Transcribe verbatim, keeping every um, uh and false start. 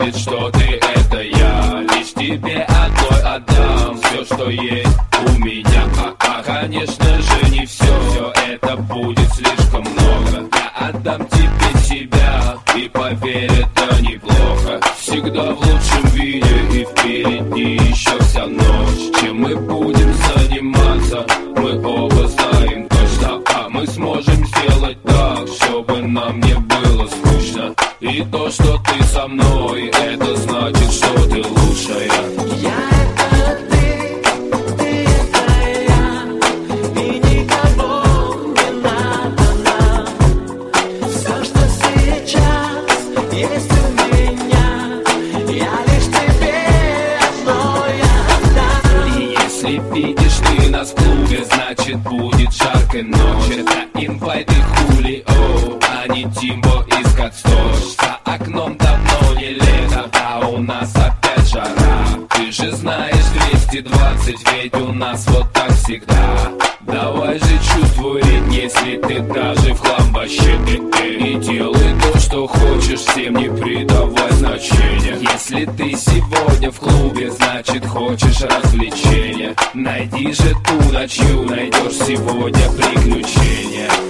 будет, что ты это я. Лишь тебе одной отдам все, что есть у меня. А, а конечно же не все, все это будет слишком много. Я отдам тебе себя, и поверь, это неплохо. Всегда в лучшем виде, и впереди еще вся ночь. Чем мы будем заниматься, мы оба знаем точно. А мы сможем сделать так, чтобы нам не было скучно. И то, что ты со мной, это значит, что ты лучшая. Я это ты, ты это я, и никого не надо нам. Все, что сейчас есть у меня, я лишь тебе одной отдам. И если видишь ты нас в клубе, значит будет жаркая ночь. Это инвайт и хули, оу, а не Тимбо из Катстош. За окном давно не лето, а у нас опять жара. Ты же знаешь двести двадцать, ведь у нас вот так всегда. Давай же чувствуй, если ты даже в хлам вообще. И делай то, что хочешь, всем не придавай значения. Если ты сегодня в клубе, значит хочешь развлечения. Найди же ту, на чью найдешь сегодня приключения.